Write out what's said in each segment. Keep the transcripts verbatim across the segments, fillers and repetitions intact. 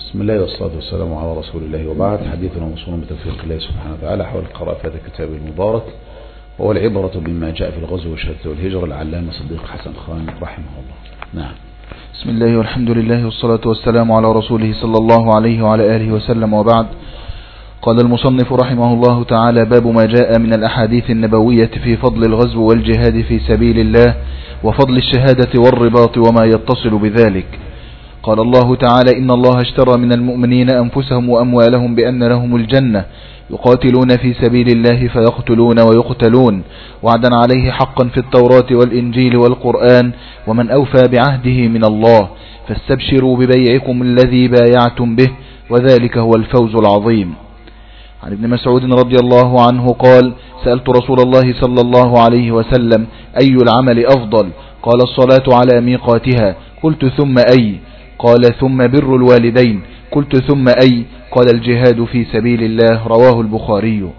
بسم الله والصلاة والسلام على رسول الله، وبعد. حديثنا موصول بتوفيق الله سبحانه وتعالى حول القراءة في هذا الكتاب المبارك، وهو العبرة بما جاء في الغزو والشهادة والهجرة، العلامة صديق حسن خان رحمه الله. نعم. بسم الله والحمد لله والصلاة والسلام على رسوله صلى الله عليه وعلى آله وسلم، وبعد. قال المصنف رحمه الله تعالى: باب ما جاء من الأحاديث النبوية في فضل الغزو والجهاد في سبيل الله، وفضل الشهادة والرباط وما يتصل بذلك. قال الله تعالى: إن الله اشترى من المؤمنين أنفسهم وأموالهم بأن لهم الجنة يقاتلون في سبيل الله فيقتلون ويقتلون وعدا عليه حقا في التوراة والإنجيل والقرآن، ومن أوفى بعهده من الله، فاستبشروا ببيعكم الذي بايعتم به، وذلك هو الفوز العظيم. عن ابن مسعود رضي الله عنه قال: سألت رسول الله صلى الله عليه وسلم: أي العمل أفضل؟ قال: الصلاة على ميقاتها. قلت: ثم أي؟ قال: ثم بر الوالدين. قلت: ثم أي؟ قال: الجهاد في سبيل الله. رواه البخاري.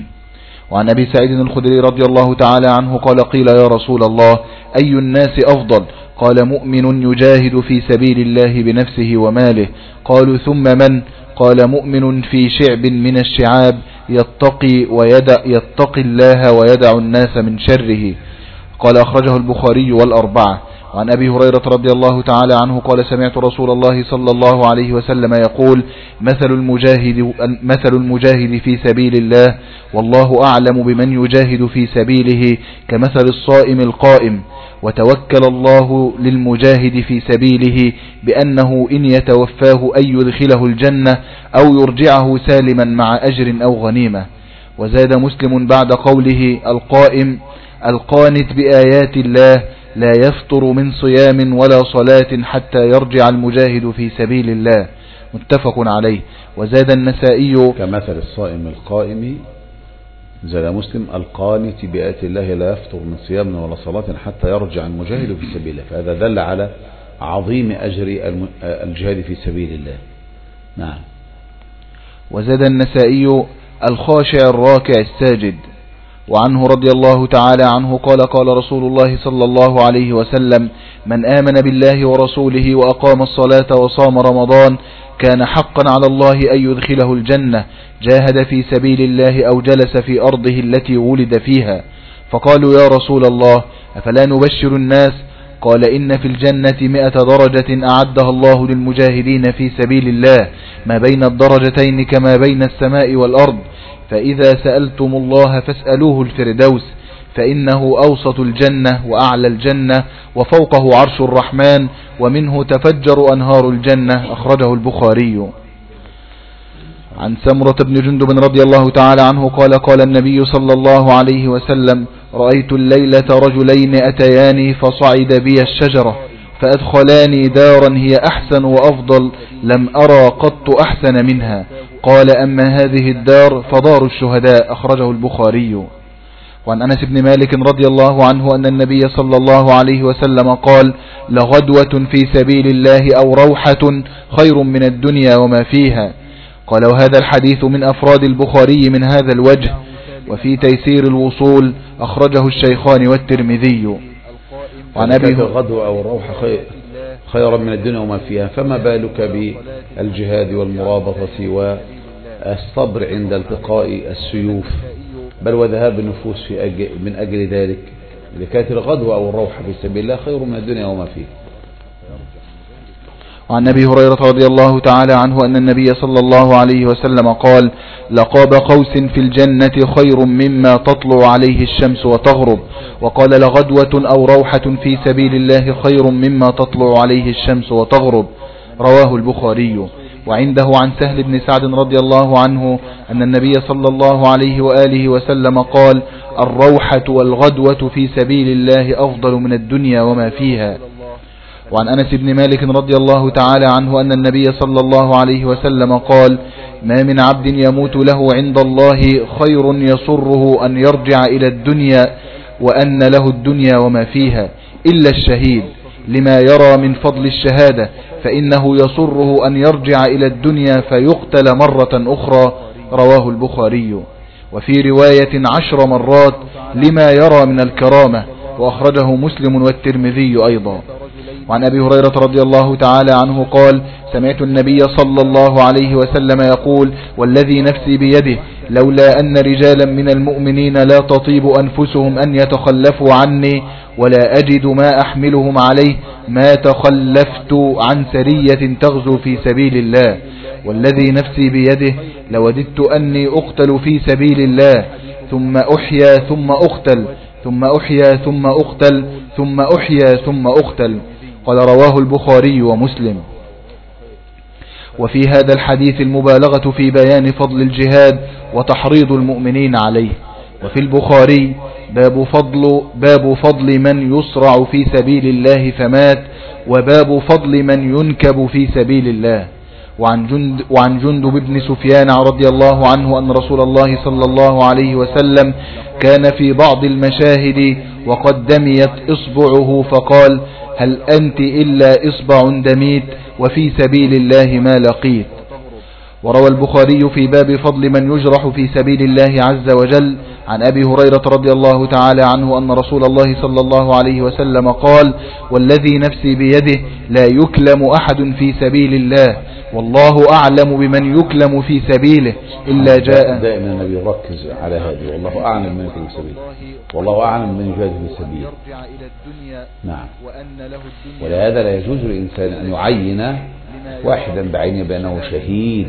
وعن أبي سعيد الخدري رضي الله تعالى عنه قال: قيل يا رسول الله: أي الناس أفضل؟ قال: مؤمن يجاهد في سبيل الله بنفسه وماله. قالوا: ثم من؟ قال: مؤمن في شعب من الشعاب يتقي ويدع يتقي الله ويدع الناس من شره. قال: أخرجه البخاري والأربعة. وعن أبي هريرة رضي الله تعالى عنه قال: سمعت رسول الله صلى الله عليه وسلم يقول: مثل المجاهد, مثل المجاهد في سبيل الله والله أعلم بمن يجاهد في سبيله كمثل الصائم القائم، وتوكل الله للمجاهد في سبيله بأنه إن يتوفاه أن يدخله الجنة أو يرجعه سالما مع أجر أو غنيمة. وزاد مسلم بعد قوله: القائم القانت بآيات الله لا يفطر من صيام ولا صلاة حتى يرجع المجاهد في سبيل الله. متفق عليه. وزاد النسائي كمثل الصائم القائم. زاد مسلم: القانت بآيات الله لا يفطر من صيام ولا صلاة حتى يرجع المجاهد في سبيل الله. فهذا دل على عظيم أجر الجهاد في سبيل الله. نعم. وزاد النسائي: الخاشع الراكع الساجد. وعنه رضي الله تعالى عنه قال: قال رسول الله صلى الله عليه وسلم: من آمن بالله ورسوله وأقام الصلاة وصام رمضان كان حقا على الله أن يدخله الجنة، جاهد في سبيل الله أو جلس في أرضه التي ولد فيها. فقالوا: يا رسول الله، أفلا نبشر الناس؟ قال: إن في الجنة مئة درجة أعدها الله للمجاهدين في سبيل الله، ما بين الدرجتين كما بين السماء والأرض، فإذا سألتم الله فاسألوه الفردوس، فإنه أوسط الجنة وأعلى الجنة وفوقه عرش الرحمن، ومنه تفجر أنهار الجنة. أخرجه البخاري. عن سمرة بن جندب رضي الله تعالى عنه قال: قال النبي صلى الله عليه وسلم: رأيت الليلة رجلين أتياني فصعد بي الشجرة فأدخلاني دارا هي أحسن وأفضل لم أرى قط أحسن منها. قال: أما هذه الدار فدار الشهداء. أخرجه البخاري. وعن أنس بن مالك رضي الله عنه أن النبي صلى الله عليه وسلم قال: لغدوة في سبيل الله أو روحة خير من الدنيا وما فيها. قال: وهذا الحديث من أفراد البخاري من هذا الوجه. وفي تيسير الوصول أخرجه الشيخان والترمذي. وعن أبي الغدوة أو الروحة خير خيرا من الدنيا وما فيها، فما بالك بالجهاد والمرابطة والصبر عند التقاء السيوف، بل وذهاب النفوس في أجل من أجل ذلك، لكانت الغدوة أو الروحة في سبيل الله خير من الدنيا وما فيها. وعن أبي هريرة رضي الله تعالى عنه أن النبي صلى الله عليه وسلم قال: لقاب قوس في الجنة خير مما تطلع عليه الشمس وتغرب. وقال: لغدوة أو روحة في سبيل الله خير مما تطلع عليه الشمس وتغرب. رواه البخاري. وعنده عن سهل بن سعد رضي الله عنه أن النبي صلى الله عليه وآله وسلم قال: الروحة والغدوة في سبيل الله أفضل من الدنيا وما فيها. وعن أنس بن مالك رضي الله تعالى عنه أن النبي صلى الله عليه وسلم قال: ما من عبد يموت له عند الله خير يسره أن يرجع إلى الدنيا وأن له الدنيا وما فيها إلا الشهيد، لما يرى من فضل الشهادة، فإنه يسره أن يرجع إلى الدنيا فيقتل مرة أخرى. رواه البخاري. وفي رواية: عشر مرات، لما يرى من الكرامة. وأخرجه مسلم والترمذي أيضا. وعن أبي هريرة رضي الله تعالى عنه قال: سمعت النبي صلى الله عليه وسلم يقول: والذي نفسي بيده لولا أن رجالا من المؤمنين لا تطيب أنفسهم أن يتخلفوا عني ولا أجد ما أحملهم عليه ما تخلفت عن سرية تغزو في سبيل الله. والذي نفسي بيده لوددت أني أقتل في سبيل الله ثم أحيا ثم أقتل ثم أحيا ثم أقتل ثم أحيا ثم أقتل. قال: رواه البخاري ومسلم. وفي هذا الحديث المبالغة في بيان فضل الجهاد وتحريض المؤمنين عليه. وفي البخاري باب فضل, باب فضل من يصرع في سبيل الله فمات، وباب فضل من ينكب في سبيل الله. وعن, جند وعن جندب بن سفيان رضي الله عنه أن رسول الله صلى الله عليه وسلم كان في بعض المشاهد وقد دميت إصبعه فقال: هل أنت إلا إصبع دميت وفي سبيل الله ما لقيت. وروى البخاري في باب فضل من يجرح في سبيل الله عز وجل عن أبي هريرة رضي الله تعالى عنه أن رسول الله صلى الله عليه وسلم قال: والذي نفسي بيده لا يكلم أحد في سبيل الله والله أعلم بمن يكلم في سبيله إلا جاء. دائما النبي يركز على هذه: والله أعلم بمن يكلم في سبيله، والله أعلم بمن يجاهد في سبيله. نعم. ولهذا لا يجوز للإنسان أن يعين واحدا بعينه بأنه شهيد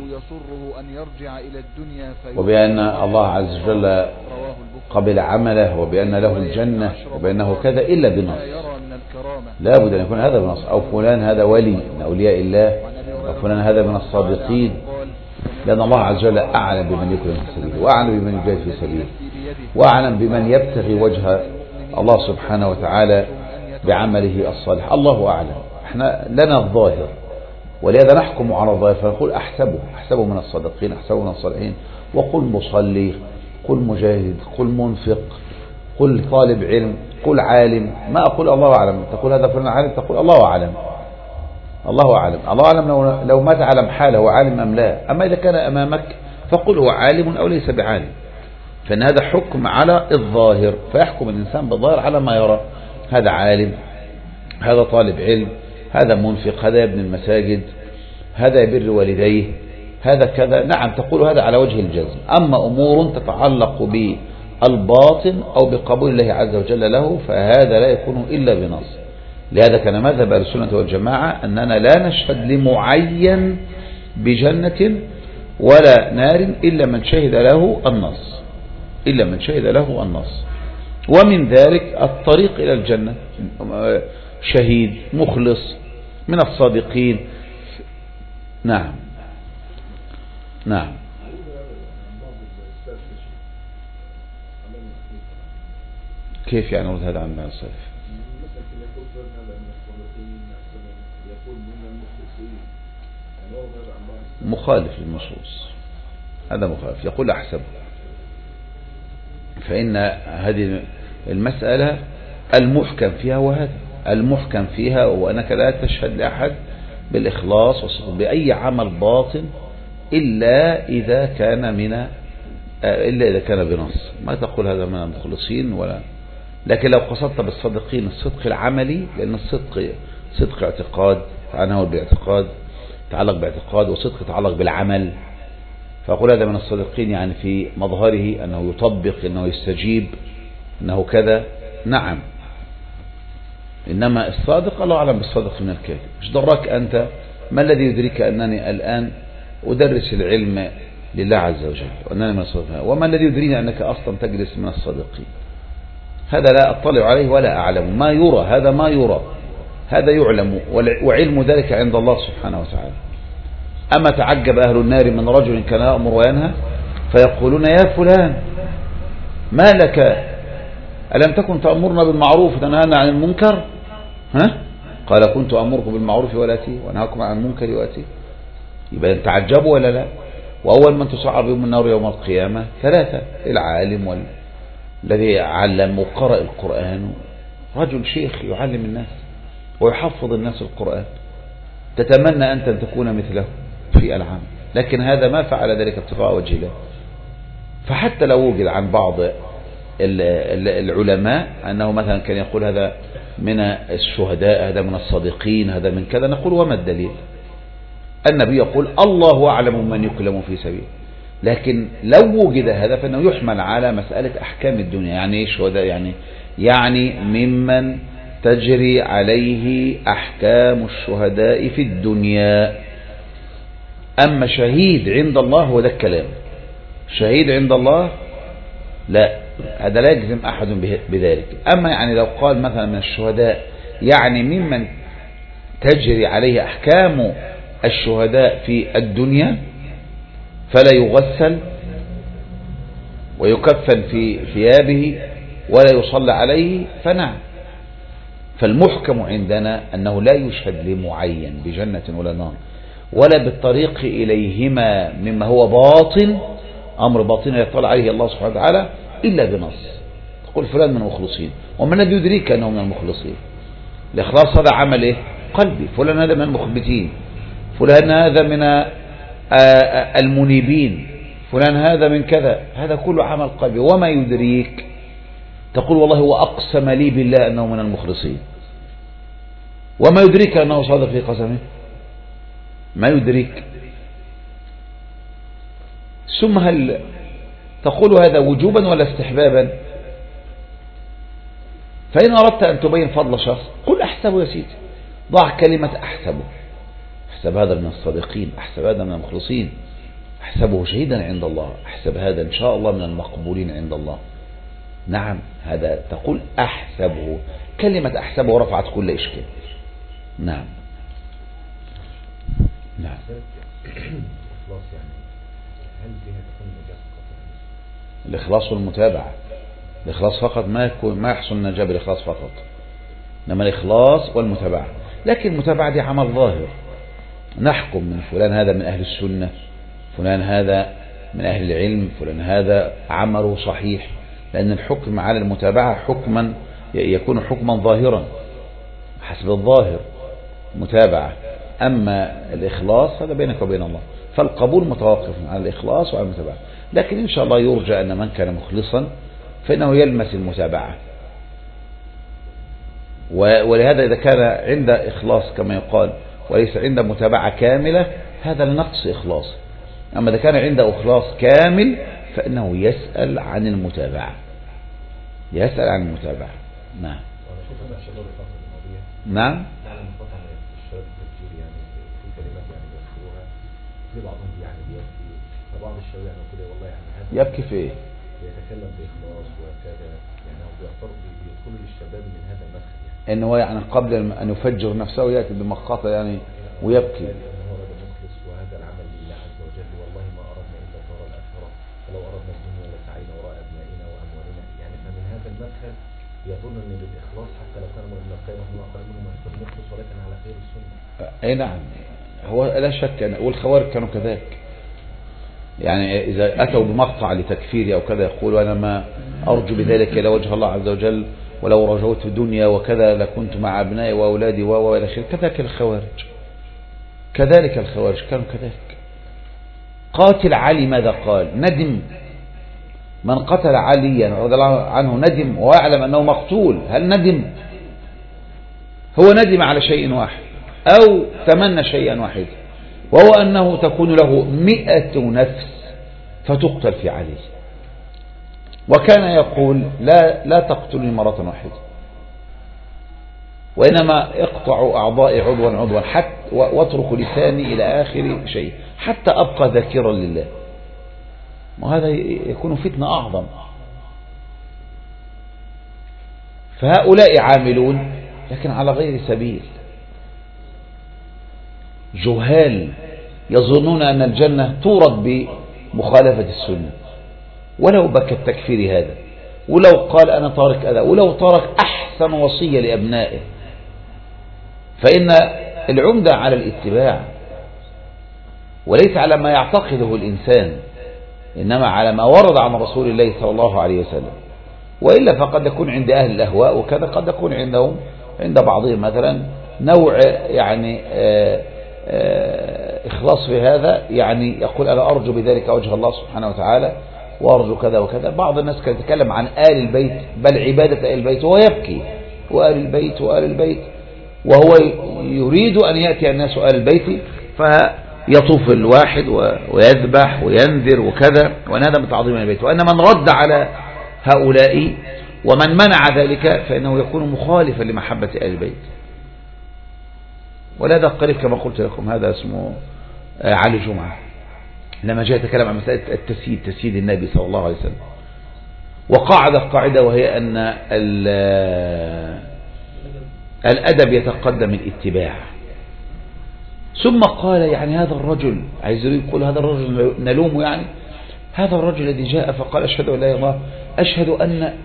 وبأن الله عز وجل قبل عمله وبأن له الجنة وبأنه كذا إلا بنص. لا بد أن يكون هذا بنص، أو فلان هذا ولي من أولياء الله، أو فلان هذا من الصادقين، لأن الله عز وجل أعلم بمن يكرم في سبيله، وأعلم بمن يجاهد في سبيله، وأعلم بمن يبتغي وجه الله سبحانه وتعالى بعمله الصالح. الله أعلم. احنا لنا الظاهر، ولهذا نحكم على الظاهر فنقول أحسبه أحسبه من الصادقين، أحسبه من الصالحين. وقل مصلي، قل مجاهد، قل منفق، قل طالب علم، قل عالم. ما أقول الله أعلم، تقول هذا فلان عالم، تقول الله أعلم. الله أعلم. الله أعلم لو, لو ما تعلم حاله هو عالم أم لا. أما إذا كان أمامك فقل هو عالم أو ليس بعالم، فإن هذا حكم على الظاهر، فيحكم الإنسان بالظاهر على ما يرى. هذا عالم، هذا طالب علم، هذا منفق، هذا ابن المساجد، هذا يبر والديه، هذا كذا. نعم تقول هذا على وجه الجزم. أما أمور تتعلق بالباطن أو بقبول الله عز وجل له فهذا لا يكون إلا بنص. لهذا كان مذهب أهل السنة والجماعة أننا لا نشهد لمعين بجنة ولا نار إلا من شهد له النص، إلا من شهد له النص. ومن ذلك الطريق إلى الجنة، شهيد مخلص من الصادقين. نعم نعم. كيف يعني رد هذا عن السلف؟ مخالف للنصوص، هذا مخالف. يقول أحسب، فإن هذه المسألة المحكم فيها، وهذا المحكم فيها وأنك لا تشهد لأحد بالإخلاص والصدق بأي عمل باطن إلا إذا كان من إلا إذا كان بنص. ما تقول هذا من المخلصين ولا، لكن لو قصدت بالصادقين الصدق العملي، لأن الصدق صدق اعتقاد، تعناه باعتقاد، تعلق باعتقاد، وصدق يتعلق بالعمل. فأقول هذا من الصادقين يعني في مظهره أنه يطبق، أنه يستجيب، أنه كذا. نعم. إنما الصادق الله أعلم بالصادق من الكاذب. مش دراك أنت؟ ما الذي يدرك أنني الآن أدرس العلم لله عز وجل وأنني من الصادقين؟ وما الذي يدريني أنك أصلا تجلس من الصادقين؟ هذا لا أطلع عليه ولا أعلم. ما يرى هذا ما يرى، هذا يعلم، وعلم ذلك عند الله سبحانه وتعالى. أما تعجب أهل النار من رجل كان يأمر وينهى فيقولون يا فلان ما لك ألم تكن تأمرنا بالمعروف وتنهانا عن المنكر؟ ها؟ قال كنت أمركم بالمعروف وآتيه وأنهاكم عن المنكر وآتيه. يبقى تعجبوا ولا لا؟ وأول من تصعب يوم النار يوم القيامة ثلاثة: العالم والذي علم وقرأ القرآن، رجل شيخ يعلم الناس ويحفظ الناس القرآن، تتمنى أنت أن تكون مثله في العام، لكن هذا ما فعل ذلك ابتغاء وجه الله. فحتى لو وجد عن بعض العلماء أنه مثلا كان يقول هذا من الشهداء، هذا من الصادقين، هذا من كذا، نقول وما الدليل؟ النبي يقول الله أعلم من يكلم في سبيله. لكن لو وجد هذا فإنه يحمل على مسألة أحكام الدنيا. يعني إيه شهداء؟ يعني يعني ممن تجري عليه أحكام الشهداء في الدنيا. أما شهيد عند الله هو ده الكلام. شهيد عند الله لا، هذا لا يجزم أحد بذلك. أما يعني لو قال مثلا من الشهداء يعني ممن تجري عليه أحكام الشهداء في الدنيا فلا يغسل ويكفن في ثيابه ولا يصلى عليه فنعم. فالمحكم عندنا أنه لا يشهد لمعين بجنة ولا نار ولا بالطريق إليهما مما هو باطن، أمر باطن يطلع عليه الله سبحانه وتعالى إلا بنص. تقول فلان من المخلصين، ومن الذي يدريك أنه من المخلصين؟ الإخلاص هذا عمل إيه؟ قلبي. فلان هذا من المخبتين، فلان هذا من المنيبين، فلان هذا من كذا، هذا كله عمل قلبي. وما يدريك؟ تقول والله هو أقسم لي بالله أنه من المخلصين، وما يدريك أنه صادق في قسمه؟ ما يدريك. ثم هل تقول هذا وجوبا ولا استحبابا؟ فإن أردت أن تبين فضل شخص قل أحسبه يا سيدي، ضع كلمة أحسبه، أحسب هذا من الصادقين، أحسب هذا من المخلصين، أحسبه شهيدا عند الله، أحسب هذا إن شاء الله من المقبولين عند الله. نعم، هذا تقول أحسبه، كلمة أحسبه رفعت كل إشكال. نعم نعم. الإخلاص والمتابعة. الإخلاص فقط ما يكون ما يحصل النجاة بالإخلاص فقط، إنما الإخلاص والمتابعة. لكن المتابعة دي عمل ظاهر، نحكم من فلان هذا من أهل السنة، فلان هذا من أهل العلم، فلان هذا عمله صحيح، لأن الحكم على المتابعة حكما يكون حكما ظاهرا حسب الظاهر متابعة. أما الإخلاص هذا بينك وبين الله، فالقبول متوقف على الإخلاص وعلى المتابعة. لكن إن شاء الله يرجى أن من كان مخلصا فإنه يلمس المتابعة. ولهذا إذا كان عند إخلاص كما يقال وليس عند متابعة كاملة هذا لنقص إخلاص. أما إذا كان عنده إخلاص كامل فإنه يسأل عن المتابعة، يسأل عن المتابعة. نعم نعم. يبكي في ايه؟ يتكلم بإخلاص وكذا، يعني هو بيعترض بيدخل للشباب من هذا المدخل، يعني ان هو يعني قبل ان يفجر نفسه ياتي بمقاطع يعني ويبكي. ان هو رجل مخلص وهذا العمل لله عز وجل، والله ما اردنا الا دار الاخره، فلو اردنا الدنيا لسعينا وراء ابنائنا واموالنا، يعني فمن هذا المدخل يظن ان بالاخلاص حتى لو كان ابن القيم رحمه الله قال منه ما يكون مخلص ولكن على خير السنه. اي نعم، هو لا شك، والخوارج كانوا كذلك. يعني إذا أتوا بمقطع لتكفيري أو كذا يقول أنا ما أرجو بذلك إلى وجه الله عز وجل، ولو رجوت الدنيا وكذا لكنت مع أبنائي وأولادي وإلى آخره. كذلك الخوارج، كذلك الخوارج كانوا كذلك. قاتل علي ماذا قال؟ ندم. من قتل عليا رضي الله عنه ندم ويعلم أنه مقتول، هل ندم؟ هو ندم على شيء واحد أو تمنى شيئا واحدا، وهو أنه تكون له مئة نفس فتقتل في علي. وكان يقول لا لا تقتلني مرة واحدة، وإنما اقطعوا أعضائي عضوا عضوا حتى واتركوا لساني إلى آخر شيء حتى أبقى ذاكرا لله. وهذا يكون فتنة أعظم. فهؤلاء عاملون لكن على غير سبيل، جهال يظنون أن الجنة تورد بمخالفة السنة، ولو بكى التكفير هذا، ولو قال أنا تارك أذى، ولو ترك أحسن وصية لأبنائه. فإن العمدة على الاتباع وليس على ما يعتقده الإنسان، إنما على ما ورد عن رسول الله صلى الله عليه وسلم. وإلا فقد يكون عند أهل الأهواء وكذا قد يكون عندهم عند بعضهم مثلا نوع يعني آآ آآ إخلاص في هذا، يعني يقول أنا أرجو بذلك وجه الله سبحانه وتعالى وأرجو كذا وكذا. بعض الناس كان يتكلم عن آل البيت بل عبادة آل البيت وهو يبكي وآل البيت وآل البيت، وهو يريد أن يأتي الناس آل البيت فيطوف الواحد ويذبح وينذر وكذا، وأن هذا من تعظيم البيت. وأن من رد على هؤلاء ومن منع ذلك فإنه يكون مخالفا لمحبة آل البيت. ولهذا قريب كما قلت لكم هذا اسمه علي جمعة لما جاء يتكلم عن مسألة التسييد، تسييد النبي صلى الله عليه وسلم، وقاعدة قاعدة وهي أن الأدب يتقدم الاتباع. ثم قال يعني هذا الرجل، عايز يقول هذا الرجل نلومه، يعني هذا الرجل الذي جاء فقال أشهد أن لا إله إلا الله، أشهد أن،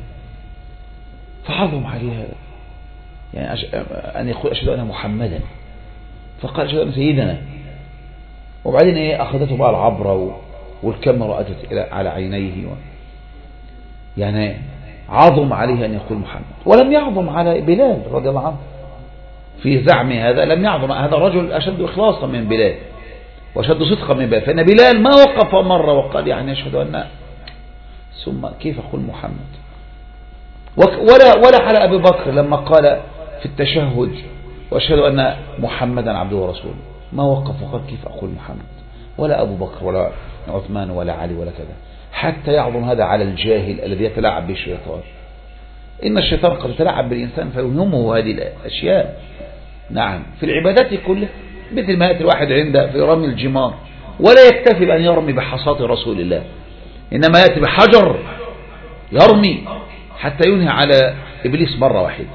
فعظم عليه هذا، يعني أن يقول أشهد أن محمدا، فقال أشهد أن سيدنا. وبعدين إيه أخذته بقى العبرة والكاميرا أتت على عينيه، يعني عظم عليه أن يقول محمد، ولم يعظم على بلال رضي الله عنه في زعم هذا، لم يعظم. هذا الرجل أشد إخلاصا من بلال وأشد صدقا من بلال، فإن بلال ما وقف مرة وقال يعني أشهد أن، ثم كيف أقول محمد؟ ولا ولا على أبي بكر لما قال في التشهد وأشهد أن محمدا عبده ورسوله، ما وقف وقال كيف أقول محمد؟ ولا أبو بكر ولا عثمان ولا علي ولا كذا، حتى يعظم هذا على الجاهل الذي يتلاعب بالشيطان. إن الشيطان قد يتلاعب بالإنسان فيوهمه هذه الأشياء. نعم، في العبادات كلها، مثل ما يأتي الواحد عند في رمي الجمار ولا يكتفي بأن يرمي بحصاة رسول الله، إنما يأتي بحجر يرمي حتى ينهي على إبليس مرة واحدة.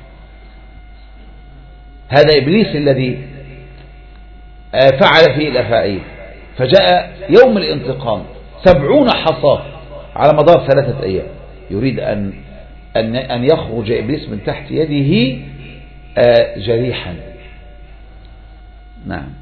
هذا إبليس الذي فعل فيه الأفاعيل، فجاء يوم الانتقام سبعون حصاة على مدار ثلاثة أيام، يريد أن أن أن يخرج إبليس من تحت يده جريحا. نعم.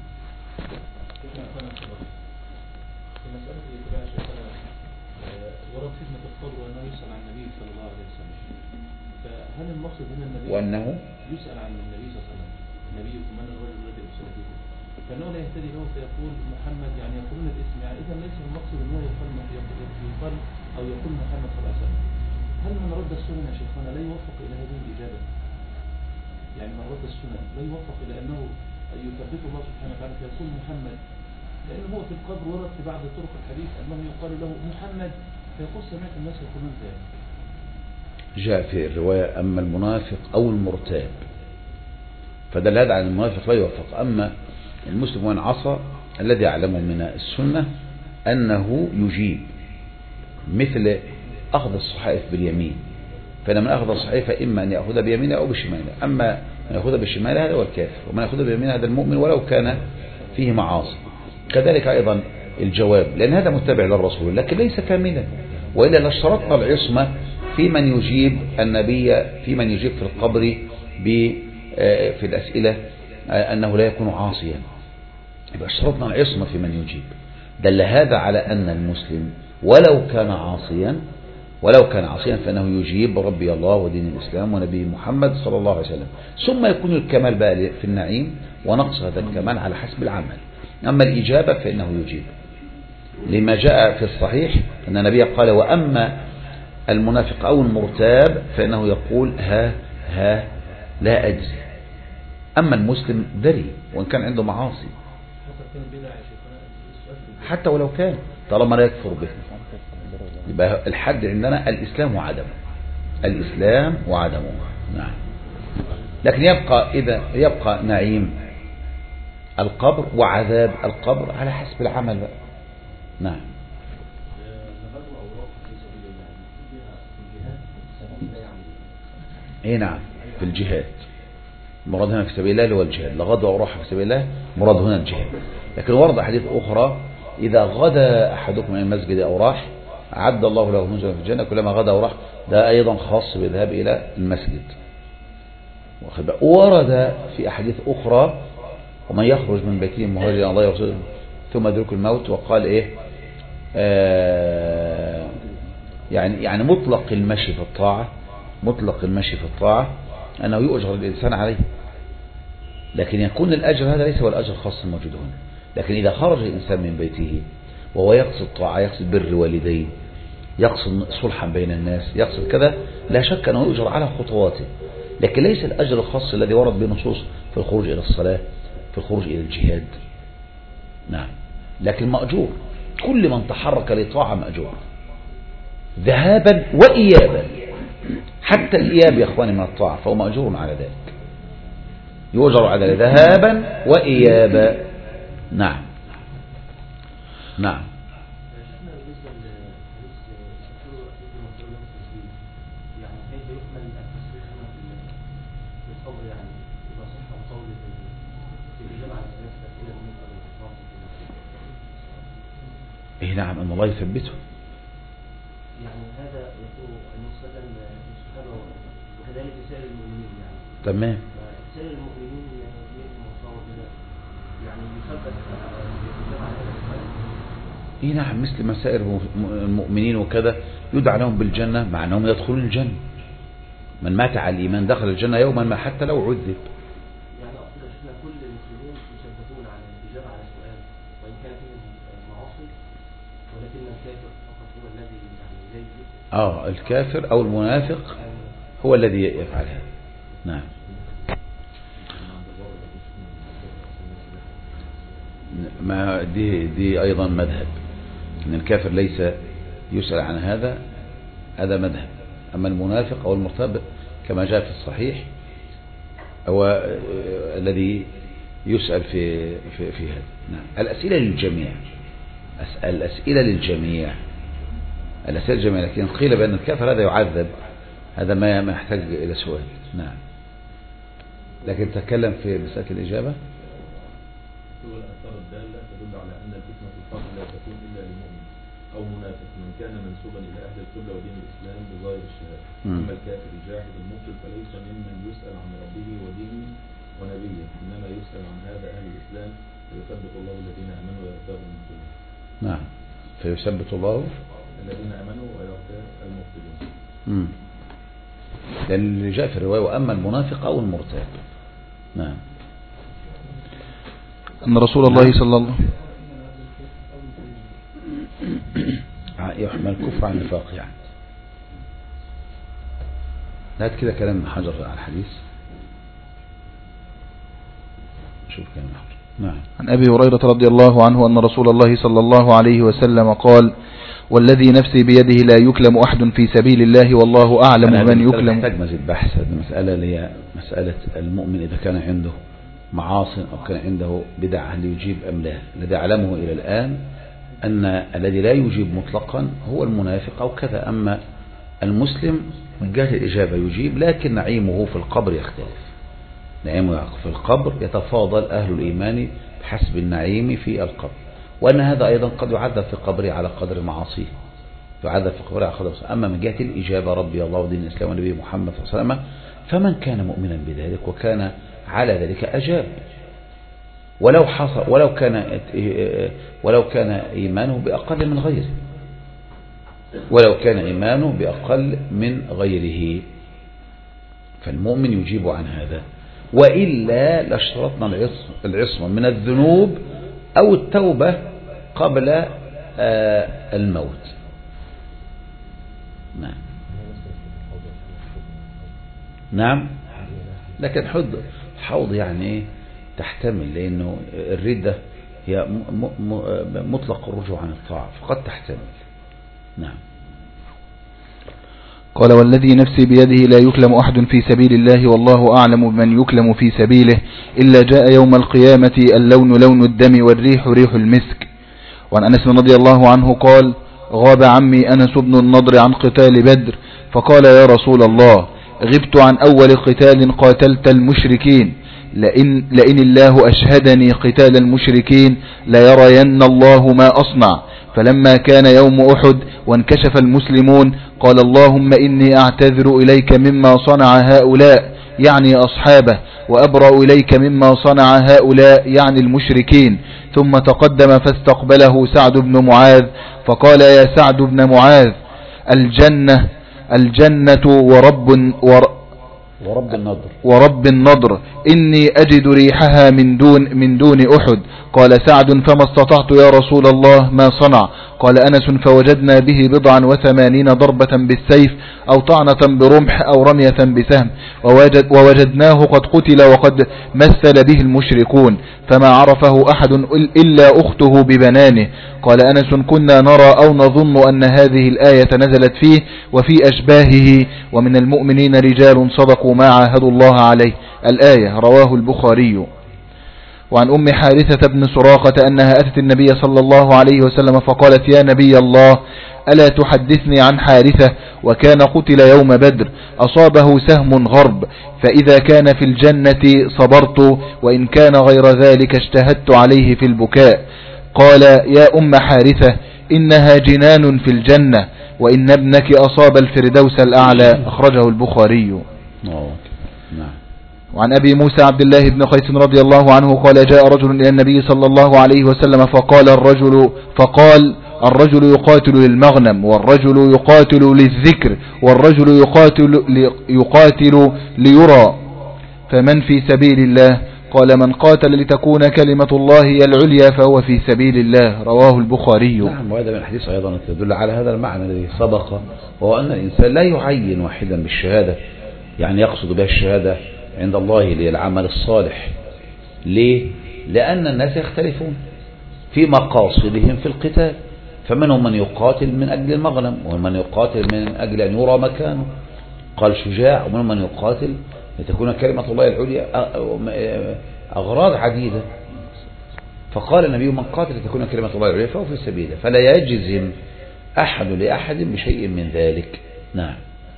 هل المقصد هنا النبي وأنه يسأل عن النبي صلى الله عليه وسلم، النبي من الرجل الذي يرسل فيكم، فإنه لا يهتدي له فيقول محمد، يعني يقولون الاسم، يعني إذا ليس المقصد أنه يقال يقال أو يقول محمد صلى الله عليه وسلم. هل من رد السنن يا شيخنا لا يوفق إلى هذه الإجابة؟ يعني من رد السنن لا يوفق إلى أنه يثبت الله سبحانه وتعالى فيقول محمد، لأنه هو في القبر ورد في بعض طرق الحديث أنه يقال له محمد فيقول سمعت الناس يقولون ذلك. جاء في الرواية أما المنافق أو المرتاب، فدل هذا عن المنافق لا يوفق. أما المسلم وإن عصى الذي يعلمه من السنة أنه يجيب، مثل أخذ الصحائف باليمين، فإن من أخذ الصحيفة إما أن يأخذ بيمينه أو بشماله، أما من يأخذ بالشمال هذا هو الكافر، ومن يأخذ بيمينه هذا المؤمن ولو كان فيه معاصي. كذلك أيضا الجواب، لأن هذا متبع للرسول لكن ليس كاملا، وإلا لاشترطنا العصمة في من يجيب النبي، في من يجيب في القبر في الأسئلة أنه لا يكون عاصيا، يبقى اشترطنا العصمة في من يجيب. دل هذا على أن المسلم ولو كان عاصيا ولو كان عاصيا فإنه يجيب ربي الله ودين الإسلام ونبي محمد صلى الله عليه وسلم. ثم يكون الكمال بقى في النعيم ونقص هذا الكمال على حسب العمل. أما الإجابة فإنه يجيب، لما جاء في الصحيح أن النبي قال وأما المنافق أو المرتاب فإنه يقول ها ها لا أجزي. أما المسلم دري وإن كان عنده معاصي، حتى ولو كان طالما لا يكفر به. يبقى الحد عندنا الإسلام وعدمه، الإسلام وعدمه. نعم. لكن يبقى إذا يبقى نعيم القبر وعذاب القبر على حسب العمل بقى. نعم. اي نعم، في الجهاد مراد هنا في سبيل الله اللي هو الجهاد، لغدوة أو راحة في سبيل الله مراد هنا الجهاد. لكن ورد أحاديث أخرى إذا غدا أحدكم من المسجد أو راح أعد الله له نزلا في الجنة كلما غدا أو راح، ده أيضا خاص بالذهاب إلى المسجد. ورد في أحاديث أخرى ومن يخرج من بيته مهاجرا إلى الله ورسوله ثم يدرك الموت، وقال إيه آه يعني يعني مطلق المشي في الطاعة، مطلق المشي في الطاعة أنه يؤجر الإنسان عليه، لكن يكون الأجر هذا ليس هو الأجر الخاص الموجود هنا. لكن إذا خرج الإنسان من بيته وهو يقصد طاعة، يقصد بر والدين، يقصد صلحا بين الناس، يقصد كذا، لا شك أنه يؤجر على خطواته، لكن ليس الأجر الخاص الذي ورد به نصوص في الخروج إلى الصلاة، في الخروج إلى الجهاد. نعم، لكن مأجور، كل من تحرك لطاعة مأجور ذهابا وإيابا، حتى الإياب يا أخواني من الطاعة فهو مأجور على ذلك، يؤجر على ذهابا وإيابا. نعم نعم. إيه نعم، أن الله يثبته. يعني هذا يقول المسلم للصحابة وكذلك سائر المؤمنين. يعني تمام. سائر المؤمنين يعني يثبت الإجابة على هذا السؤال. إيه نعم، مثل ما سائر المؤمنين وكذا يدعى لهم بالجنة، مع أنهم يدخلون الجنة. من مات على الإيمان دخل الجنة يوما ما حتى لو عذب. يعني أقول شفنا كل المسلمين يثبتون على الإجابة على السؤال وإن كان فيهم معاصي، ولكن الكافر فقط هو الذي يعني زي آه الكافر أو المنافق هو الذي يفعل هذا. نعم. ما دي دي أيضا مذهب، إن الكافر ليس يسأل عن هذا، هذا مذهب. أما المنافق أو المرتاب كما جاء في الصحيح هو الذي يسأل في في, في هذا. نعم. الأسئلة للجميع، أسأل الأسئلة للجميع، الأسئلة للجميع، لكن قيل بأن الكافر هذا يعذب، هذا ما ما يحتاج إلى سؤال. نعم. لكن تكلم في مسألة الإجابة. الآثار الدالة تدل على أن الفتنة في القبر لا تكون إلا لمؤمن أو منافق من كان منسوبا إلى أهل القبلة ودين الإسلام بظاهر الشهادة. أما الكافر الجاحد المبطل فليس ممن يسأل عن ربه ودينه ونبيه، إنما يسأل عن هذا أهل الإسلام فيثبت الله الذين آمنوا ويرتاب المبطلين. نعم، فيثبت الله الذين آمنوا ويرتاب المبطلين. امم لأن اللي جاء في الرواية وأما المنافق أو المرتاب. نعم. أن رسول الله صلى الله يحمل الكفر عن النفاق يعني. هات كده كلام ابن حجر على الحديث، شوف كلام ابن حجر. نعم. عن أبي هريرة رضي الله عنه أن رسول الله صلى الله عليه وسلم قال: والذي نفسي بيده لا يكلم أحد في سبيل الله والله أعلم من يكلم. محتاج مزيد بحث. هذه المسألة اللي هي مسألة المؤمن إذا كان عنده معاصي أو كان عنده بدع هل يجيب أم لا. الذي علمه إلى الآن أن الذي لا يجيب مطلقا هو المنافق أو كذا. أما المسلم من جهة الإجابة يجيب، لكن نعيمه في القبر يختلف. نعيمه في القبر يتفاضل أهل الإيمان بحسب النعيم في القبر، وأن هذا أيضا قد يعذب في قبره على قدر معاصيه، يعذب في قبره على قدر معاصيه. أما من جهة الإجابة ربي الله ودين الإسلام ونبي محمد صلى الله عليه وسلم، فمن كان مؤمنا بذلك وكان على ذلك أجاب، ولو حصل ولو كان ولو كان إيمانه بأقل من غيره، ولو كان إيمانه بأقل من غيره، فالمؤمن يجيب عن هذا. وإلا لاشترطنا العصمة من الذنوب أو التوبة قبل الموت. نعم نعم. لكن حوض حوض يعني تحتمل، لأنه الردة هي مطلق الرجوع عن الطاعة فقد تحتمل. نعم. قال: والذي نفسي بيده لا يكلم أحد في سبيل الله والله أعلم بمن يكلم في سبيله إلا جاء يوم القيامة اللون لون الدم والريح ريح المسك. وعن أنس رضي الله عنه قال: غاب عمي أنس بن النضر عن قتال بدر، فقال: يا رسول الله، غبت عن أول قتال قاتلت المشركين، لئن, لئن الله أشهدني قتال المشركين ليرين الله ما أصنع. فلما كان يوم أحد وانكشف المسلمون قال: اللهم إني أعتذر إليك مما صنع هؤلاء، يعني أصحابه، وأبرأ إليك مما صنع هؤلاء، يعني المشركين. ثم تقدم فاستقبله سعد بن معاذ فقال: يا سعد بن معاذ، الجنة الجنة ورب ور ورب النضر ورب النضر إني أجد ريحها من دون من دون أحد. قال سعد فما استطعت يا رسول الله ما صنع. قال أنس فوجدنا به بضعا وثمانين ضربة بالسيف أو طعنة برمح أو رمية بسهم ووجد ووجدناه قد قتل وقد مثل به المشركون فما عرفه أحد إلا أخته ببنانه. قال أنس كنا نرى أو نظن أن هذه الآية نزلت فيه وفي أشباهه ومن المؤمنين رجال صدقوا ما عاهدوا الله عليه الآية. رواه البخاري. وعن أم حارثة بن سراقة أنها أتت النبي صلى الله عليه وسلم فقالت يا نبي الله ألا تحدثني عن حارثة وكان قتل يوم بدر أصابه سهم غرب فإذا كان في الجنة صبرت وإن كان غير ذلك اجتهدت عليه في البكاء. قال يا أم حارثة إنها جنان في الجنة وإن ابنك أصاب الفردوس الأعلى. أخرجه البخاري. نعم. وعن أبي موسى عبد الله بن قيس رضي الله عنه قال جاء رجل إلى النبي صلى الله عليه وسلم فقال الرجل فقال الرجل يقاتل للمغنم والرجل يقاتل للذكر والرجل يقاتل يقاتل ليرى فمن في سبيل الله؟ قال من قاتل لتكون كلمة الله هي العليا فهو في سبيل الله. رواه البخاري. نعم. وهذا من الحديث أيضا تدل على هذا المعنى الذي سبق وهو أن الإنسان لا يعين واحدا بالشهادة يعني يقصد بها الشهادة عند الله للعمل الصالح. ليه؟ لأن الناس يختلفون في مقاصدهم في القتال فمنهم من يقاتل من أجل المغنم ومن من يقاتل من أجل أن يرى مكانه قال شجاع ومنهم من يقاتل لتكون كلمة الله العليا أغراض عديدة. فقال النبي من قاتل لتكون كلمة الله العليا فهو في سبيله فلا يجزم أحد لأحد بشيء من ذلك. نعم.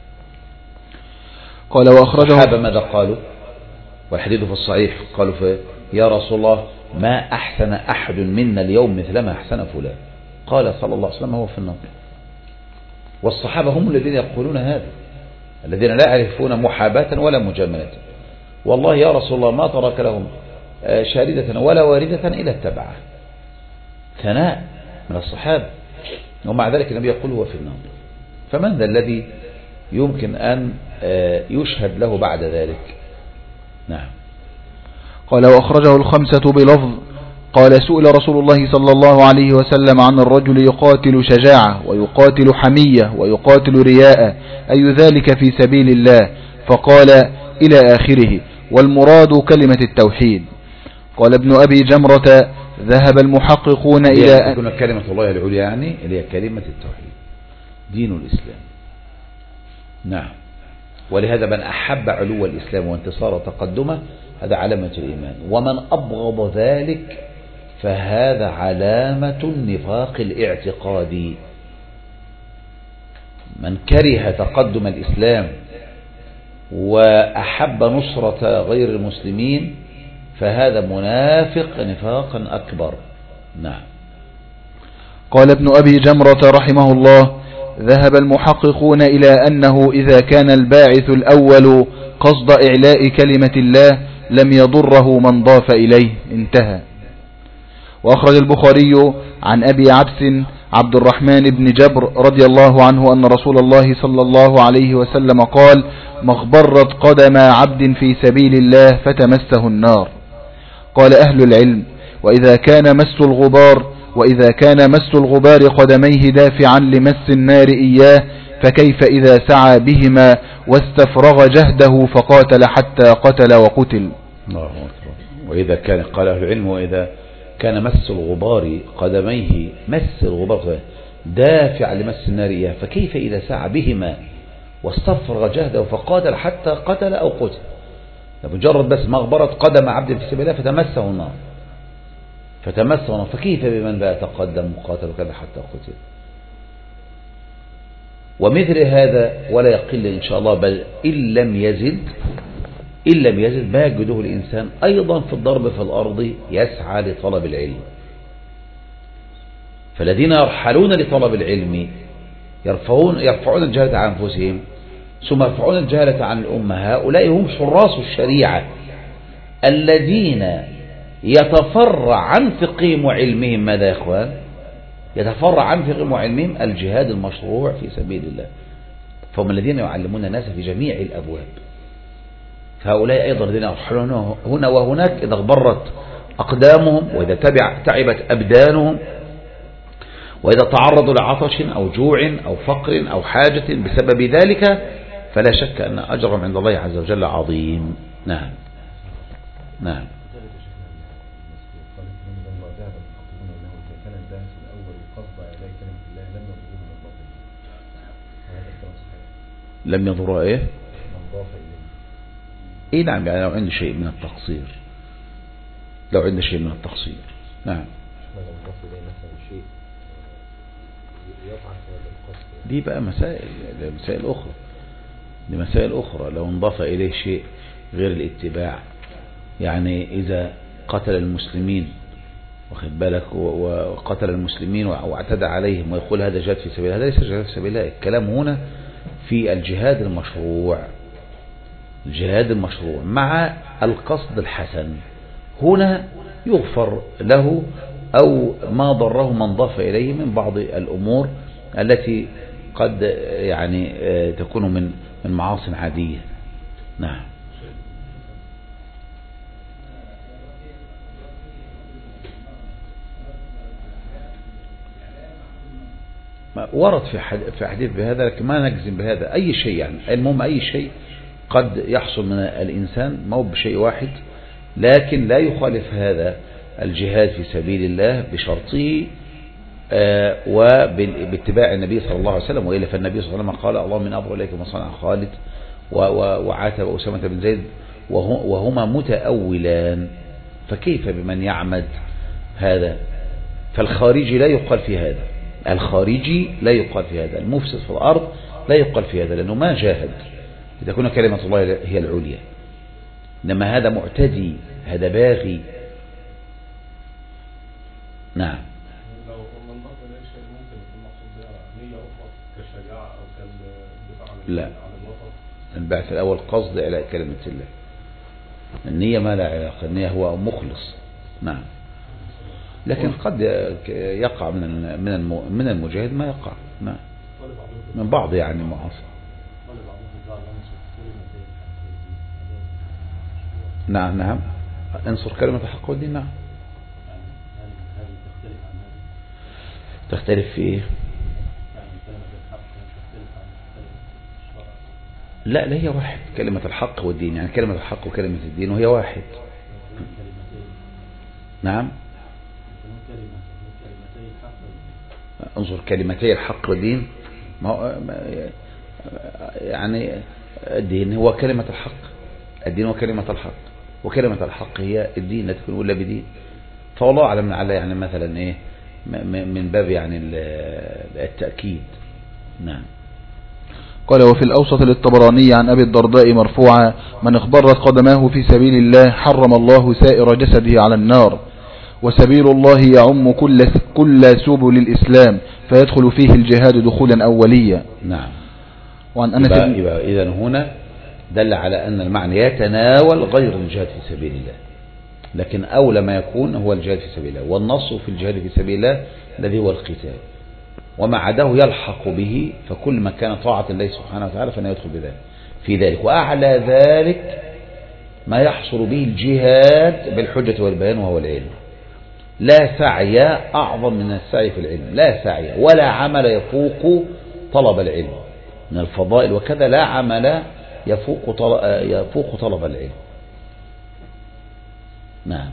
قال وأخرجه الصحابة ماذا قالوا والحديث في الصحيح قالوا في يا رسول الله ما أحسن أحد منا اليوم مثلما أحسن فلان قال صلى الله عليه وسلم هو في النار. والصحابة هم الذين يقولون هذا الذين لا يعرفون محاباة ولا مجاملة. والله يا رسول الله ما ترك لهم شاردة ولا واردة إلا اتبعه. ثناء من الصحابة ومع ذلك النبي يقول هو في النار. فمن ذا الذي يمكن أن يشهد له بعد ذلك؟ نعم. قال وأخرجه الخمسة بلفظ قال سئل رسول الله صلى الله عليه وسلم عن الرجل يقاتل شجاعة ويقاتل حمية ويقاتل رياء أي ذلك في سبيل الله فقال إلى آخره والمراد كلمة التوحيد. قال ابن أبي جمرة ذهب المحققون إلى أن تكون كلمة الله العليا يعني اللي هي كلمة التوحيد دين الإسلام. نعم. ولهذا من أحب علو الإسلام وانتصار وتقدمه هذا علامة الإيمان ومن أبغض ذلك فهذا علامة النفاق الاعتقادي. من كره تقدم الإسلام وأحب نصرة غير المسلمين فهذا منافق نفاقا أكبر. نعم. قال ابن أبي جمرة رحمه الله ذهب المحققون إلى أنه إذا كان الباعث الأول قصد إعلاء كلمة الله لم يضره من ضاف إليه. انتهى. وأخرج البخاري عن أبي عبس عبد الرحمن بن جبر رضي الله عنه أن رسول الله صلى الله عليه وسلم قال مغبرت قدم عبد في سبيل الله فتمسه النار. قال أهل العلم وإذا كان مس الغبار وإذا كان مس الغبار قدميه دافعا لمس النار إياه فكيف إذا سعى بهما واستفرغ جهده فقاتل حتى قتل وقتل. الله أكبر. وإذا كان قال أهل العلم وإذا كان مس الغبار قدميه مس الغبار دافع لمس النار إياه فكيف إذا سعى بهما واستفرغ جهده فقاتل حتى قتل أو قتل. مجرد بس مغبرة قدم عبد في سبيل الله فتمسه النار فتمسه النار فكيف بمن بقى تقدم وقاتل وكذا حتى قتل. ومثل هذا ولا يقل إن شاء الله بل إن لم يزد إن لم يزد ما يجده الإنسان أيضا في الضرب في الأرض يسعى لطلب العلم. فالذين يرحلون لطلب العلم يرفعون يرفعون الجهالة عن أنفسهم ثم يرفعون الجهالة عن الأمة. هؤلاء هم حراس الشريعة الذين يتفرع عن فقههم وعلمهم ماذا يا إخوان؟ يتفرع عن فقههم وعلمهم الجهاد المشروع في سبيل الله. فهم الذين يعلمون الناس في جميع الأبواب فهؤلاء أيضا الذين يرحلون هنا وهناك إذا اغبرت أقدامهم، وإذا تبع تعبت أبدانهم، وإذا تعرضوا لعطش أو جوع أو فقر أو حاجة بسبب ذلك، فلا شك أن أجرهم عند الله عز وجل عظيم. نعم نعم. لم يضر ايه ايه نعم، يعني لو عنده شيء من التقصير، لو عنده شيء من التقصير. نعم. دي بقى مسائل مسائل اخرى، دي مسائل اخرى. لو انضاف اليه شيء غير الاتباع، يعني اذا قتل المسلمين واخد بالك وقتل المسلمين واعتدى عليهم ويقول هذا جهاد في سبيل الله، هذا ليس جهاد في سبيل الله. الكلام هنا في الجهاد المشروع، الجهاد المشروع مع القصد الحسن، هنا يغفر له أو ما ضره من ضاف إليه من بعض الأمور التي قد يعني تكون من من معاصي عادية. نعم. ورد في في حديث بهذا، لكن ما نجزم بهذا. أي شيء يعني، المهم أي شيء قد يحصل من الإنسان، ما هو بشيء واحد، لكن لا يخالف هذا الجهاد في سبيل الله بشرطه آه وباتباع النبي صلى الله عليه وسلم. وإلا فالنبي صلى الله عليه وسلم قال اللهم من أبغى إليك ما صنع خالد وعاتب أسامة بن زيد وهما متأولان، فكيف بمن يعمد هذا؟ فالخارجي لا يقال في هذا، الخارجي لا يقال في هذا، المفسد في الأرض لا يقال في هذا، لأنه ما جاهد لتكون كلمة الله هي العليا. إنما هذا معتدي، هذا باغي. نعم. لو من ضمن الشيء ممكن يكون مقصود بها نية أخرى كالشجاعة أو كالدفاع عن لا، الوطن. البعث الأول قصد إلى كلمة الله، النية ما لا علاقة، النية هو مخلص. نعم. لكن قد يقع من من من المجاهد ما يقع. نعم. من بعض يعني معاصر. نعم نعم. انصر كلمة الحق والدين. نعم. تختلف في ايه؟ لا لا، هي واحد، كلمة الحق والدين، يعني كلمة الحق وكلمة الدين وهي واحد. نعم. انظر كلمتي الحق والدين، ما يعني الدين هو كلمة الحق، الدين هو كلمة الحق، وكلمة الحق هي الدين، لا تكون إلا بدين. فوالله أعلم على يعني مثلا إيه من باب يعني التأكيد. نعم. قال وفي الأوسط للطبراني عن أبي الدرداء مرفوعا من اخضرت قدماه في سبيل الله حرم الله سائر جسده على النار، وسبيل الله يعم كل كل سبل الإسلام فيدخل فيه الجهاد دخولا أوليا. نعم. وعن أنس إذا هنا دل على أن المعنى يتناول غير الجهاد في سبيل الله، لكن أولى ما يكون هو الجهاد في سبيل الله، والنص في الجهاد في سبيل الله الذي هو القتال، وما عداه يلحق به، فكل ما كان طاعة الله سبحانه وتعالى فإنه يدخل بذلك في ذلك. وأعلى ذلك ما يحصل به الجهاد بالحجة والبيان وهو العلم. لا سعي أعظم من السعي في العلم، لا سعي ولا عمل يفوق طلب العلم من الفضائل، وكذا لا عمل يفوق طلب, يفوق طلب العلم. نعم.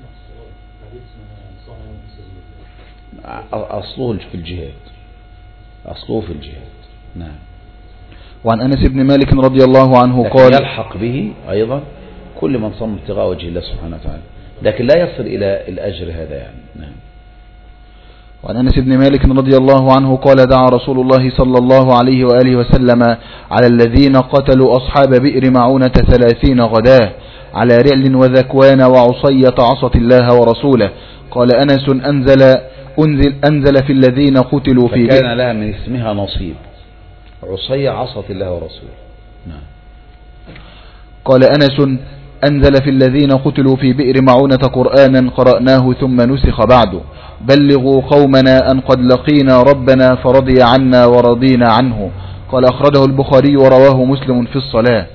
أصله في الجهاد، أصله في الجهاد. نعم. وعن أنس بن مالك رضي الله عنه قال يلحق به أيضا كل من صام ابتغاء وجه الله سبحانه وتعالى، لكن لا يصل إلى الأجر هذا يعني. نعم. وعن أنس بن مالك رضي الله عنه قال دعا رسول الله صلى الله عليه وآله وسلم على الذين قتلوا أصحاب بئر معونة ثلاثين غداه على رعل وذكوان وعصية عصت الله ورسوله. قال أنس أنزل, أنزل, أنزل في الذين قتلوا في بئر، فكان لها من اسمها نصيب، عصية عصت الله ورسوله. نعم. قال أنس أنزل في الذين قتلوا في بئر معونة قرآنا قرأناه ثم نسخ بعده بلغوا قومنا أن قد لقينا ربنا فرضي عنا ورضينا عنه. قال أخرجه البخاري ورواه مسلم في الصلاة.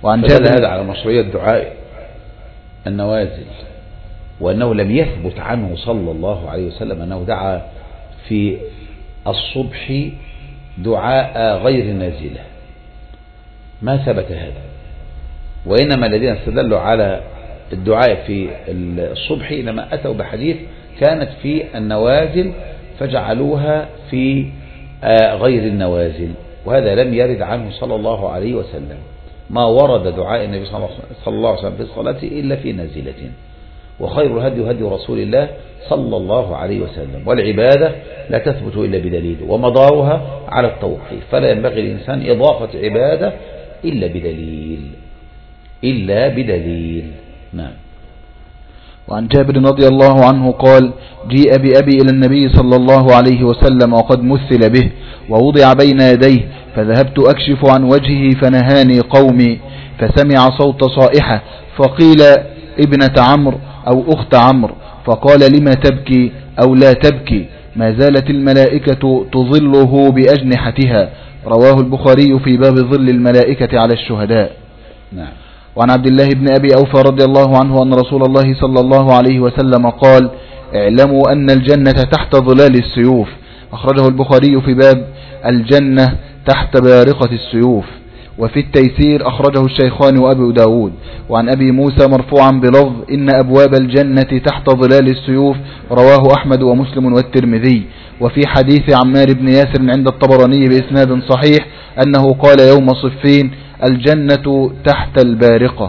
وعن جابر جابر هذا على مشروعية دعاء النوازل، وأنه لم يثبت عنه صلى الله عليه وسلم أنه دعا في الصبح دعاء غير النازلة، ما ثبت هذا. وإنما الذين استدلوا على الدعاء في الصبح إنما أتوا بحديث كانت في النوازل فجعلوها في غير النوازل، وهذا لم يرد عنه صلى الله عليه وسلم. ما ورد دعاء النبي صلى الله عليه وسلم في الصلاة إلا في نازلة، وخير الهدي هدي رسول الله صلى الله عليه وسلم، والعبادة لا تثبت إلا بدليل، ومدارها على التوقيف، فلا ينبغي الإنسان إضافة عبادة إلا بدليل إلا بدليل. نعم. وعن جابر رضي الله عنه قال: جيء بأبي إلى النبي صلى الله عليه وسلم وقد مثل به ووضع بين يديه، فذهبت أكشف عن وجهه فنهاني قومي، فسمع صوت صائحة فقيل ابنة عمرو أو أخت عمرو، فقال: لما تبكي أو لا تبكي؟ ما زالت الملائكة تظله بأجنحتها. رواه البخاري في باب ظل الملائكة على الشهداء. نعم. وعن عبد الله بن أبي أوفى رضي الله عنه أن رسول الله صلى الله عليه وسلم قال: اعلموا أن الجنة تحت ظلال السيوف. أخرجه البخاري في باب الجنة تحت بارقة السيوف. وفي التيسير أخرجه الشيخان وأبو داود. وعن أبي موسى مرفوعا بلفظ: إن أبواب الجنة تحت ظلال السيوف. رواه أحمد ومسلم والترمذي. وفي حديث عمار بن ياسر عند الطبراني بإسناد صحيح أنه قال يوم صفين: الجنة تحت البارقة،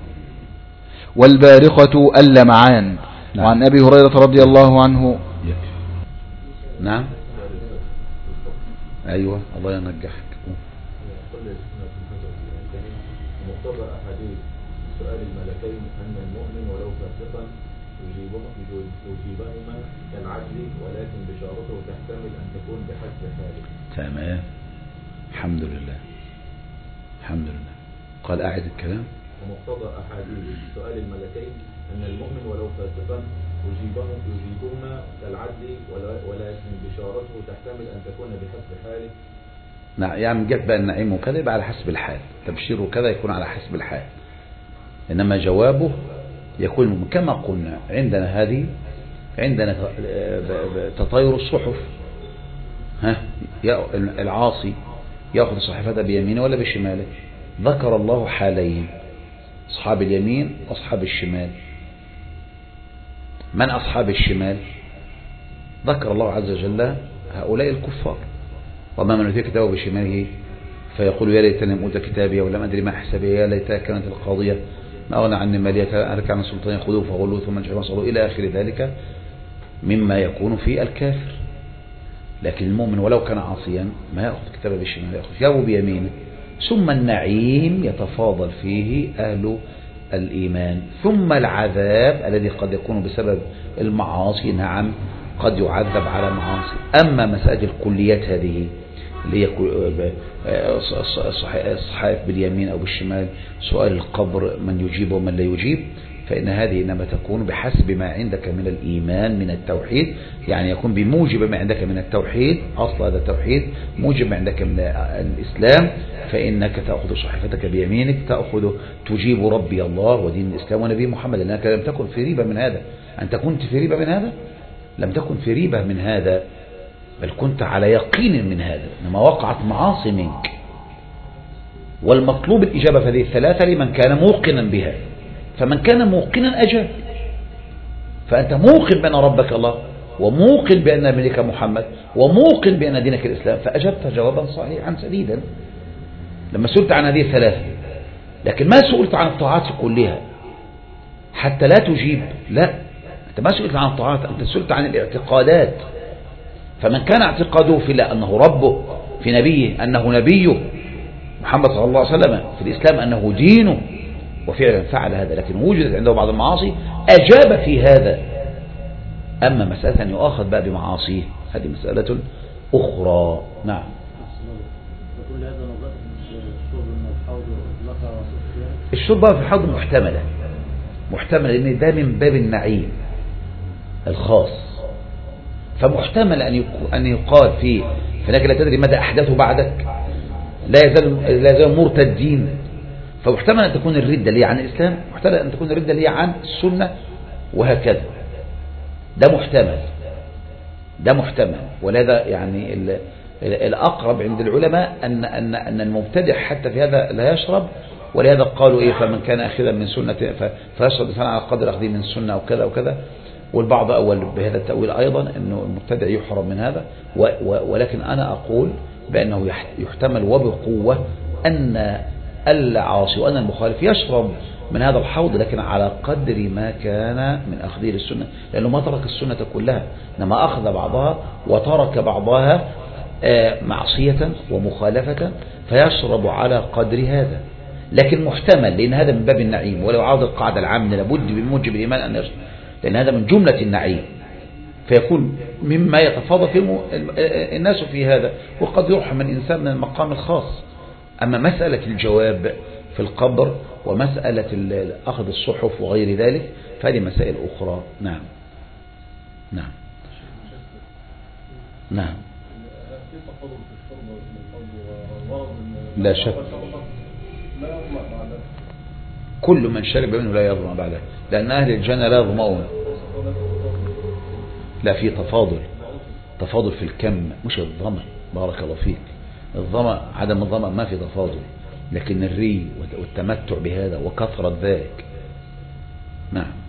والبارقة اللمعان. نعم. وعن أبي هريرة رضي الله عنه. نعم. أيوة، الله ينجحك. مقتضى أحاديث سؤال الملكين أن المؤمن ولو فاسقا يجيبهما كالعدل، ولكن بشارته تحتمل أن تكون بحسب حاله. تمام، الحمد لله الحمد لله. قال أعد الكلام. ومقتضى أحاديث سؤال الملكين أن المؤمن ولو فاسقا يجيبهما كالعدل، ولكن بشارته تحتمل أن تكون بحسب حاله. نعم، يعني جت بقى النعيم وكذا يبقى على حسب الحال، تبشير وكذا يكون على حسب الحال، إنما جوابه يكون كما قلنا. عندنا هذه عندنا تطاير الصحف، ها، العاصي يأخذ صحيفته بيمينه ولا بشماله؟ ذكر الله حالين: أصحاب اليمين وأصحاب الشمال. من أصحاب الشمال؟ ذكر الله عز وجل هؤلاء الكفار: وما من أوتي كتابه بشماله فيقول يا ليتني لم أوت كتابي ولم أدري ما حسابي، يا ليتها كانت القاضية ما أغنى عني مالية هلك عن سلطان خذوه فغلوه ثم انشروا صلوا إلى آخر ذلك مما يكون في الكافر. لكن المؤمن ولو كان عاصيا ما يأخذ كتابه بالشمال، يأخذ كتابه بيمينه. ثم النعيم يتفاضل فيه أهل الإيمان، ثم العذاب الذي قد يكون بسبب المعاصي، نعم قد يعذب على معاصي. أما مسألة الكليات هذه اللي هي الصحائف باليمين أو بالشمال، سؤال القبر من يجيب ومن لا يجيب، فإن هذه إنما تكون بحسب ما عندك من الإيمان من التوحيد، يعني يكون بموجب ما عندك من التوحيد، أصل هذا التوحيد موجب ما عندك من الإسلام، فإنك تأخذ صحيفتك بيمينك، تأخذ تجيب ربي الله ودين الإسلام ونبي محمد، لأنك لم تكن في ريبة من هذا. أنت كنت في ريبة من هذا؟ لم تكن في ريبة من هذا، بل كنت على يقين من هذا، إنما وقعت معاصي منك. والمطلوب الإجابة في هذه الثلاثة لمن كان موقنا بها، فمن كان موقنا أجاب. فأنت موقن بأن ربك الله، وموقن بأن نبيك محمد، وموقن بأن دينك الإسلام، فأجبت جوابا صحيحا سديدا لما سئلت عن هذه الثلاثة. لكن ما سئلت عن الطاعات كلها حتى لا تجيب، لا، أنت ما سئلت عن الطاعات، أنت سئلت عن الاعتقادات. فمن كان اعتقاده في الله أنه ربه، في نبيه أنه نبيه محمد صلى الله عليه وسلم، في الإسلام أنه دينه، وفعلا فعل هذا، لكن وجدت عنده بعض المعاصي أجاب في هذا. أما مسألة أن يؤاخذ بقى بمعاصيه هذه مسألة أخرى. نعم. الشرب في الحوض محتملة محتملة لأن ده من باب النعيم الخاص، فمحتمل أن يقال فيه فإنك لا تدري ماذا أحدثوا بعدك، لا يزال لا يزال مرتدين، فمحتمل أن تكون الردة لي عن الإسلام، محتمل أن تكون الردة لي عن السنة، وهكذا. ده محتمل، ده محتمل. ولهذا يعني الأقرب عند العلماء أن أن أن المبتدع حتى في هذا لا يشرب. ولهذا قالوا إيه، فمن كان أخذا من سنة فيشرب إنسان على قدر أخذه من السنة وكذا وكذا. والبعض أول بهذا التأويل أيضا أنه المبتدع يحرم من هذا. ولكن أنا أقول بأنه يحتمل وبقوة أن العاصي وأن المخالف يشرب من هذا الحوض، لكن على قدر ما كان من أخذه للسنة، لأنه ما ترك السنة كلها، إنما أخذ بعضها وترك بعضها معصية ومخالفة، فيشرب على قدر هذا. لكن محتمل، لأن هذا من باب النعيم، ولو عاود القاعدة العامة لابد بموجب الإيمان أن يشرب، لأن هذا من جملة النعيم، فيكون مما يتفاضل فيه الناس في هذا، وقد يرحم الإنسان من المقام الخاص. أما مسألة الجواب في القبر ومسألة أخذ الصحف وغير ذلك فهذه مسائل أخرى. نعم نعم نعم لا شك، كل من شرب منه لا يظمأ بعده، لأن أهل الجنة لا يظمؤون. لا، في تفاضل، تفاضل في الكم مش الظمأ. بارك الله فيك. الظمأ عدم الظمأ ما في تفاضل، لكن الري والتمتع بهذا وكثرة ذلك. نعم.